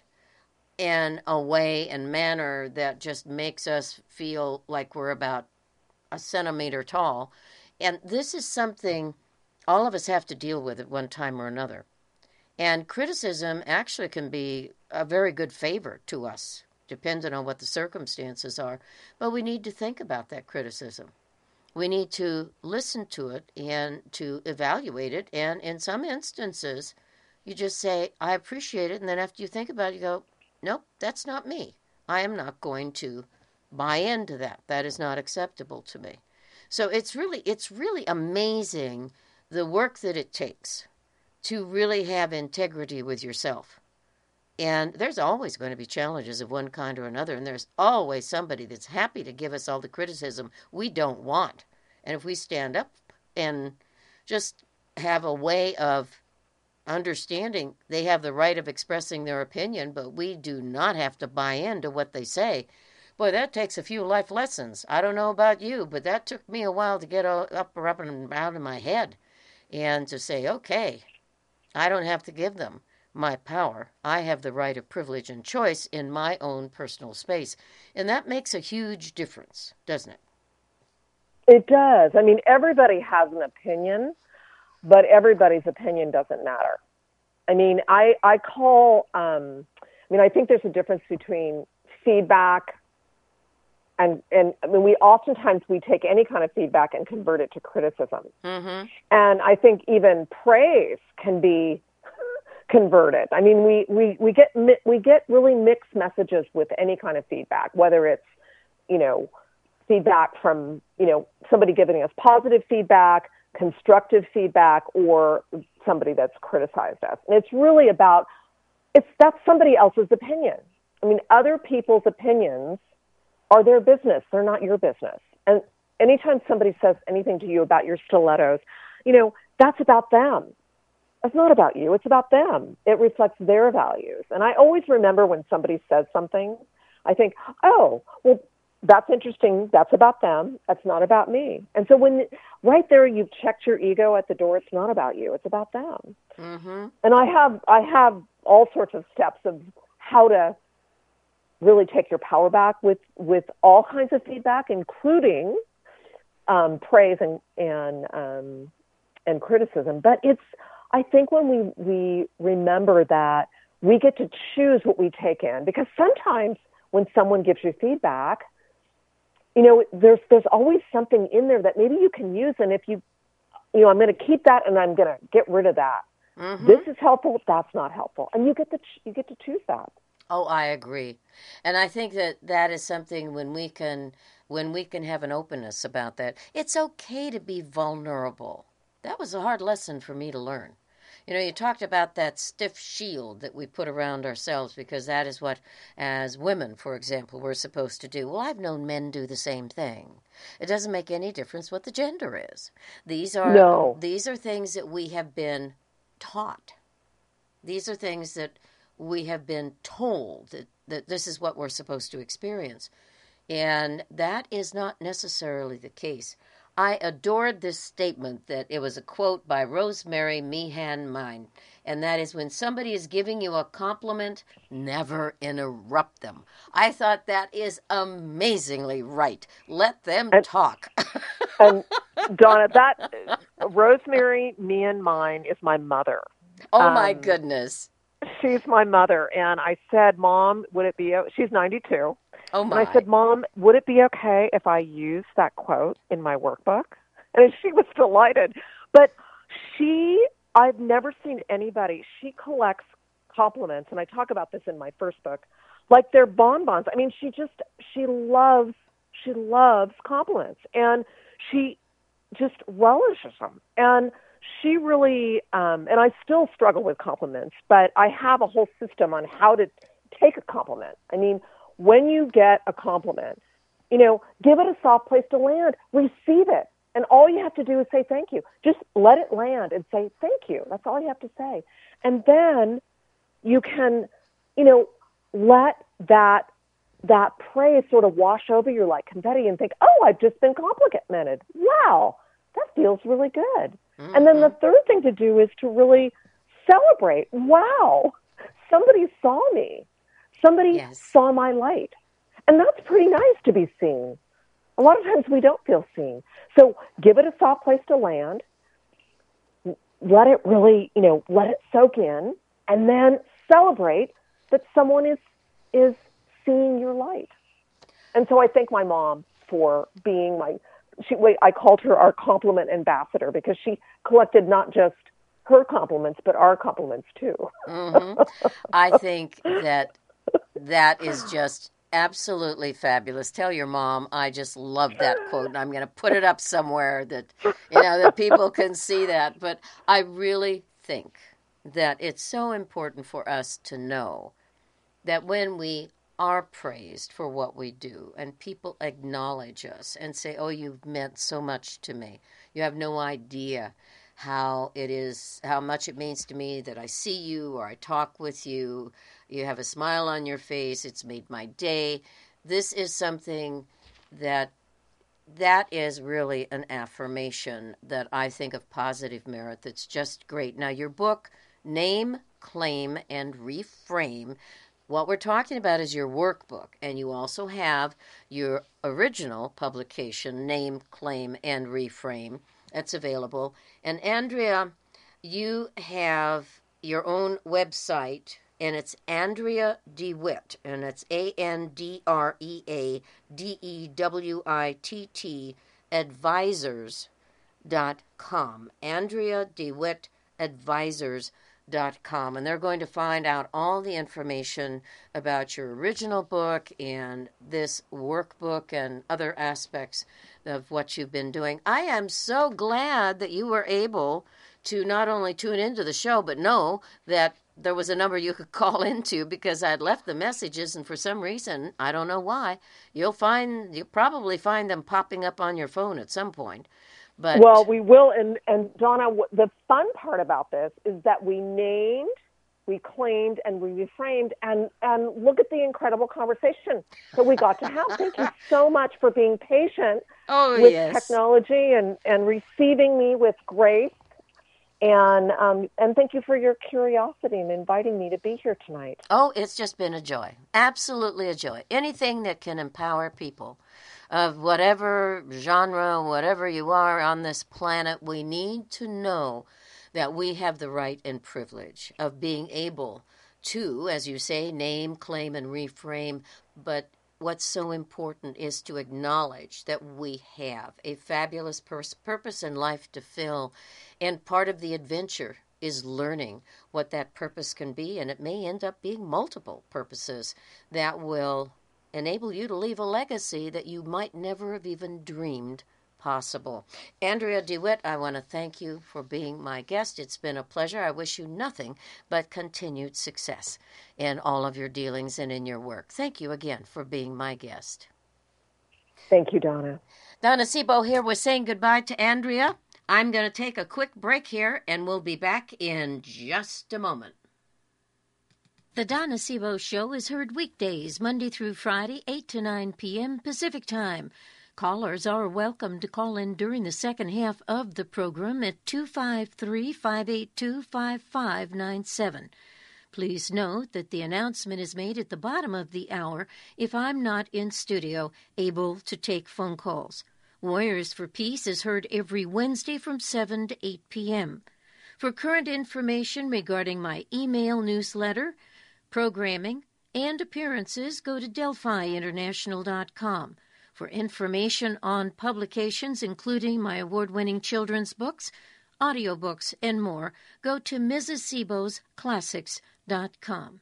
in a way and manner that just makes us feel like we're about a centimeter tall. And this is something all of us have to deal with at one time or another. And criticism actually can be a very good favor to us, depending on what the circumstances are. But we need to think about that criticism. We need to listen to it and to evaluate it. And in some instances, you just say, I appreciate it. And then after you think about it, you go, nope, that's not me. I am not going to buy into that. That is not acceptable to me. So it's really, it's really amazing the work that it takes to really have integrity with yourself. And there's always going to be challenges of one kind or another, and there's always somebody that's happy to give us all the criticism we don't want. And if we stand up and just have a way of understanding they have the right of expressing their opinion, but we do not have to buy into what they say, boy, that takes a few life lessons. I don't know about you, but that took me a while to get up or up and out of my head. And to say, okay, I don't have to give them my power. I have the right of privilege and choice in my own personal space. And that makes a huge difference, doesn't it? It does. I mean, everybody has an opinion, but everybody's opinion doesn't matter. I mean, I, I call, um, I mean, I think there's a difference between feedback and and I mean, we oftentimes we take any kind of feedback and convert it to criticism. Mm-hmm. And I think even praise can be converted. I mean, we we we get we get really mixed messages with any kind of feedback, whether it's, you know, feedback from, you know, somebody giving us positive feedback, constructive feedback, or somebody that's criticized us. And it's really about, it's that's somebody else's opinion. I mean, other people's opinions are their business. They're not your business. And anytime somebody says anything to you about your stilettos, you know, that's about them. It's not about you. It's about them. It reflects their values. And I always remember when somebody says something, I think, oh, well, that's interesting. That's about them. That's not about me. And so when right there you've checked your ego at the door, it's not about you. It's about them. Mm-hmm. And I have I have all sorts of steps of how to really take your power back with, with all kinds of feedback, including um, praise and and um, and criticism. But it's I think when we we remember that we get to choose what we take in, because sometimes when someone gives you feedback, you know, there's there's always something in there that maybe you can use. And if you, you know, I'm going to keep that and I'm going to get rid of that. Mm-hmm. This is helpful. That's not helpful. And you get to you get to choose that. Oh, I agree. And I think that that is something when we can when we can have an openness about that. It's okay to be vulnerable. That was a hard lesson for me to learn. You know, you talked about that stiff shield that we put around ourselves because that is what, as women, for example, we're supposed to do. Well, I've known men do the same thing. It doesn't make any difference what the gender is. These are no. These are things that we have been taught. These are things that we have been told that, that this is what we're supposed to experience. And that is not necessarily the case. I adored this statement that it was a quote by Rosemary Meehan Mine, and that is, when somebody is giving you a compliment, never interrupt them. I thought that is amazingly right. Let them and, talk. And Donna, that Rosemary Meehan Mine is my mother. Oh my um, goodness. She's my mother, and I said, Mom, would it be, she's ninety-two. Oh my. And I said, Mom, would it be okay if I use that quote in my workbook? And she was delighted. But she, I've never seen anybody, she collects compliments, and I talk about this in my first book, like they're bonbons. I mean, she just, she loves, she loves compliments, and she just relishes them. And she really, um, and I still struggle with compliments, but I have a whole system on how to take a compliment. I mean, when you get a compliment, you know, give it a soft place to land, receive it. And all you have to do is say thank you. Just let it land and say thank you. That's all you have to say. And then you can, you know, let that that praise sort of wash over you like confetti and think, oh, I've just been complimented. Wow, that feels really good. Mm-hmm. And then the third thing to do is to really celebrate. Wow, somebody saw me. Somebody yes. saw my light. And that's pretty nice to be seen. A lot of times we don't feel seen. So give it a soft place to land. Let it really, you know, let it soak in, and then celebrate that someone is is seeing your light. And so I thank my mom for being my, she, wait, I called her our compliment ambassador, because she collected not just her compliments, but our compliments too. Mm-hmm. I think that that is just absolutely fabulous. Tell your mom I just love that quote, and I'm going to put it up somewhere that, you know, that people can see that. But I really think that it's so important for us to know that when we are praised for what we do and people acknowledge us and say, oh, you've meant so much to me. You have no idea how it is, how much it means to me that I see you or I talk with you. You have a smile on your face. It's made my day. This is something that that is really an affirmation that I think of positive merit that's just great. Now, your book, Name, Claim, and Reframe, what we're talking about is your workbook, and you also have your original publication, Name, Claim, and Reframe. That's available. And Andrea, you have your own website and it's Andrea DeWitt, and it's A N D R E A D E W I T T advisors dot com. Andrea DeWitt advisors dot com, and they're going to find out all the information about your original book and this workbook and other aspects of what you've been doing. I am so glad that you were able to not only tune into the show, but know that there was a number you could call into, because I'd left the messages, and for some reason, I don't know why, you'll find, you'll probably find them popping up on your phone at some point. But well, we will. And, and Donna, the fun part about this is that we named, we claimed, and we reframed, and, and look at the incredible conversation that we got to have. Thank you so much for being patient oh, with yes. technology and, and receiving me with grace. And um, and thank you for your curiosity and inviting me to be here tonight. Oh, it's just been a joy. Absolutely a joy. Anything that can empower people of whatever genre, whatever you are on this planet, we need to know that we have the right and privilege of being able to, as you say, name, claim, and reframe. But what's so important is to acknowledge that we have a fabulous pers- purpose in life to fill. And part of the adventure is learning what that purpose can be. And it may end up being multiple purposes that will enable you to leave a legacy that you might never have even dreamed possible. Andrea DeWitt, I want to thank you for being my guest. It's been a pleasure. I wish you nothing but continued success in all of your dealings and in your work. Thank you again for being my guest. Thank you, Donna. Donna Sebo here. We're saying goodbye to Andrea. I'm going to take a quick break here, and we'll be back in just a moment. The Donna Sebo Show is heard weekdays, Monday through Friday, eight to nine p.m. Pacific Time. Callers are welcome to call in during the second half of the program at two five three, five eight two, five five nine seven. Please note that the announcement is made at the bottom of the hour if I'm not in studio able to take phone calls. Warriors for Peace is heard every Wednesday from seven to eight p.m. For current information regarding my email newsletter, programming, and appearances, go to Delphi International dot com. For information on publications, including my award-winning children's books, audiobooks, and more, go to Missus Sebos Classics dot com.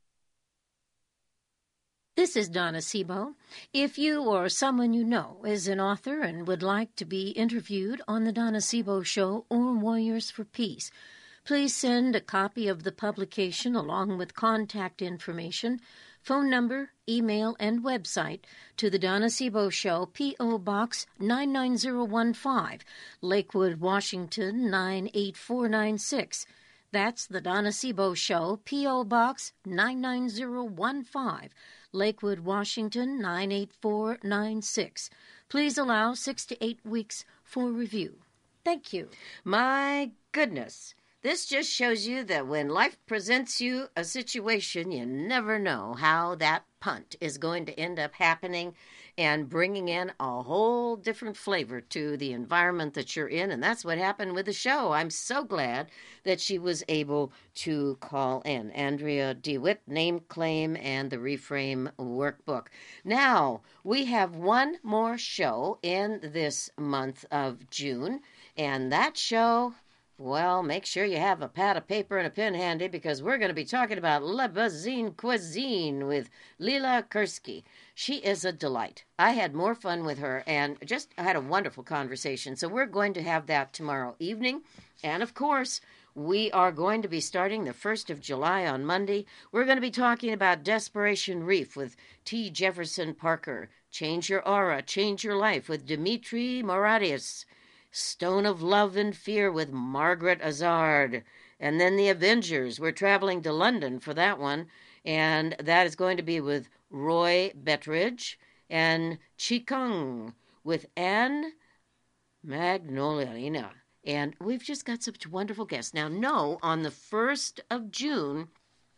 This is Donna Sebo. If you or someone you know is an author and would like to be interviewed on the Donna Sebo Show or Warriors for Peace, please send a copy of the publication along with contact information, phone number, email, and website to the Donna Sebo Show, P O. Box nine nine zero one five, Lakewood, Washington nine eight four nine six. That's the Donna Sebo Show, P O. Box nine nine zero one five, Lakewood, Washington nine eight four nine six. Please allow six to eight weeks for review. Thank you. My goodness. This just shows you that when life presents you a situation, you never know how that punt is going to end up happening and bringing in a whole different flavor to the environment that you're in. And that's what happened with the show. I'm so glad that she was able to call in. Andrea DeWitt, Name, Claim, and the Reframe Workbook. Now, we have one more show in this month of June, and that show... well, make sure you have a pad of paper and a pen handy, because we're going to be talking about Lebazine Cuisine with Leela Kursky. She is a delight. I had more fun with her and just had a wonderful conversation. So we're going to have that tomorrow evening. And, of course, we are going to be starting the first of July on Monday. We're going to be talking about Desperation Reef with T. Jefferson Parker. Change Your Aura, Change Your Life with Dimitri Moradius. Stone of Love and Fear with Margaret Azard. And then The Avengers. We're traveling to London for that one. And that is going to be with Roy Bettridge. And Qigong with Anne Magnolina. And we've just got such wonderful guests. Now, no, on the first of June,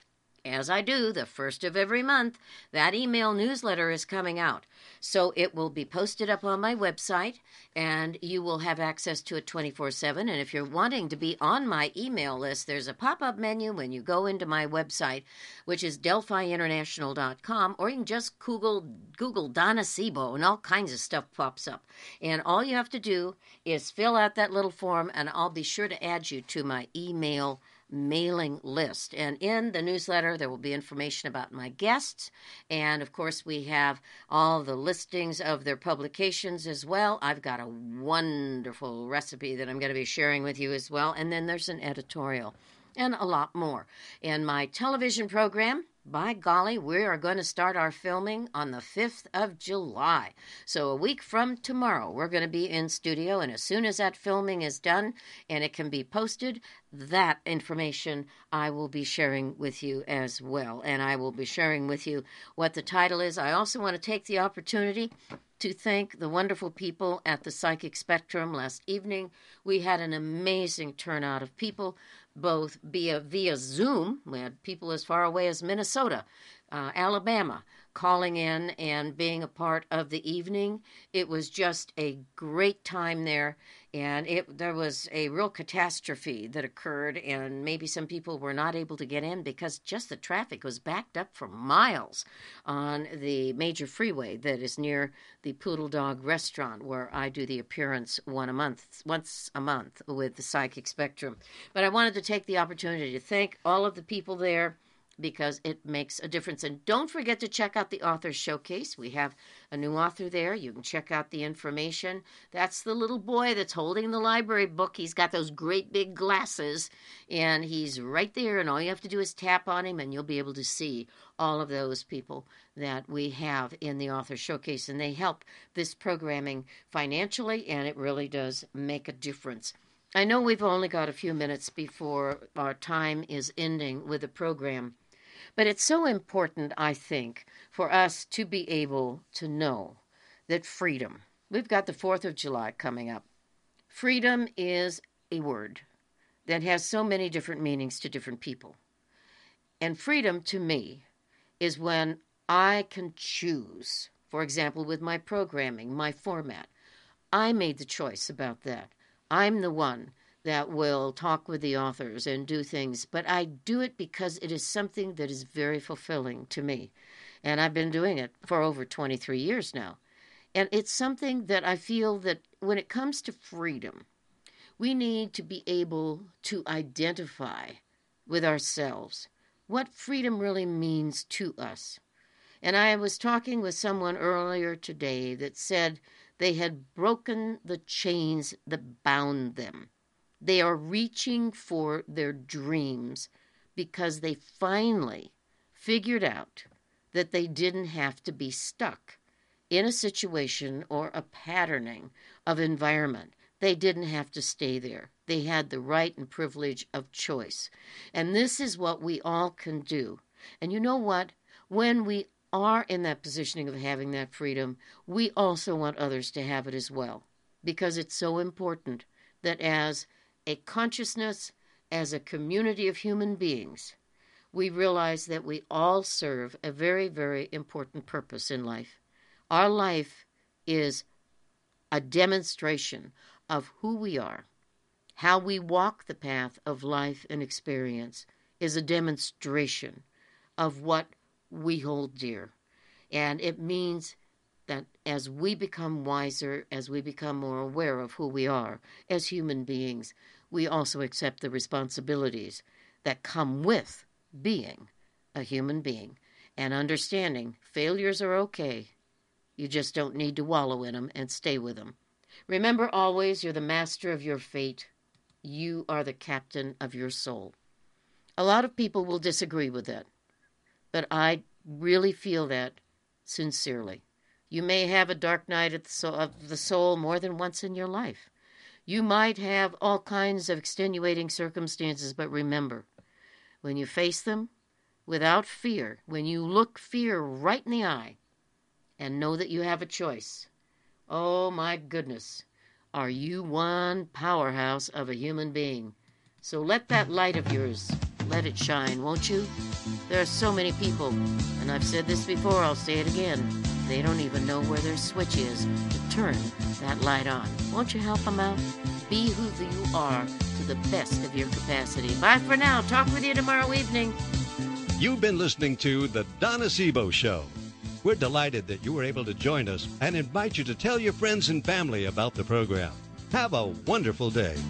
as I do the first of every month, that email newsletter is coming out. So it will be posted up on my website, and you will have access to it twenty-four seven. And if you're wanting to be on my email list, there's a pop-up menu when you go into my website, which is delphi international dot com, or you can just Google, Google Donna Sebo, and all kinds of stuff pops up. And all you have to do is fill out that little form, and I'll be sure to add you to my email mailing list. And in the newsletter, there will be information about my guests. And of course, we have all the listings of their publications as well. I've got a wonderful recipe that I'm going to be sharing with you as well. And then there's an editorial and a lot more. In my television program, by golly, we are going to start our filming on the fifth of July. So a week from tomorrow, we're going to be in studio, and as soon as that filming is done and it can be posted, that information I will be sharing with you as well. And I will be sharing with you what the title is. I also want to take the opportunity to thank the wonderful people at the Psychic Spectrum. Last evening, we had an amazing turnout of people, both via, via Zoom. We had people as far away as Minnesota, uh, Alabama, calling in and being a part of the evening. It was just a great time there, and it there was a real catastrophe that occurred, and maybe some people were not able to get in because just the traffic was backed up for miles on the major freeway that is near the Poodle Dog restaurant, where I do the appearance one a month, once a month with the Psychic Spectrum. But I wanted to take the opportunity to thank all of the people there, because it makes a difference. And don't forget to check out the Authors Showcase. We have a new author there. You can check out the information. That's the little boy that's holding the library book. He's got those great big glasses, and he's right there, and all you have to do is tap on him, and you'll be able to see all of those people that we have in the Authors Showcase, and they help this programming financially, and it really does make a difference. I know we've only got a few minutes before our time is ending with the program, but it's so important, I think, for us to be able to know that freedom, we've got the fourth of July coming up. Freedom is a word that has so many different meanings to different people. And freedom, to me, is when I can choose, for example, with my programming, my format. I made the choice about that. I'm the one that will talk with the authors and do things, but I do it because it is something that is very fulfilling to me. And I've been doing it for over twenty-three years now. And it's something that I feel that when it comes to freedom, we need to be able to identify with ourselves what freedom really means to us. And I was talking with someone earlier today that said they had broken the chains that bound them. They are reaching for their dreams because they finally figured out that they didn't have to be stuck in a situation or a patterning of environment. They didn't have to stay there. They had the right and privilege of choice. And this is what we all can do. And you know what? When we are in that positioning of having that freedom, we also want others to have it as well, because it's so important that as a consciousness, as a community of human beings, we realize that we all serve a very, very important purpose in life. Our life is a demonstration of who we are. How we walk the path of life and experience is a demonstration of what we hold dear. And it means that as we become wiser, as we become more aware of who we are as human beings, we also accept the responsibilities that come with being a human being and understanding failures are okay. You just don't need to wallow in them and stay with them. Remember always, you're the master of your fate. You are the captain of your soul. A lot of people will disagree with that, but I really feel that sincerely. You may have a dark night of the soul more than once in your life. You might have all kinds of extenuating circumstances, but remember, when you face them without fear, when you look fear right in the eye and know that you have a choice, oh my goodness, are you one powerhouse of a human being. So let that light of yours let it shine, won't you? There are so many people, and I've said this before, I'll say it again. They don't even know where their switch is to turn that light on. Won't you help them out? Be who you are to the best of your capacity. Bye for now. Talk with you tomorrow evening. You've been listening to The Donna Sebo Show. We're delighted that you were able to join us and invite you to tell your friends and family about the program. Have a wonderful day.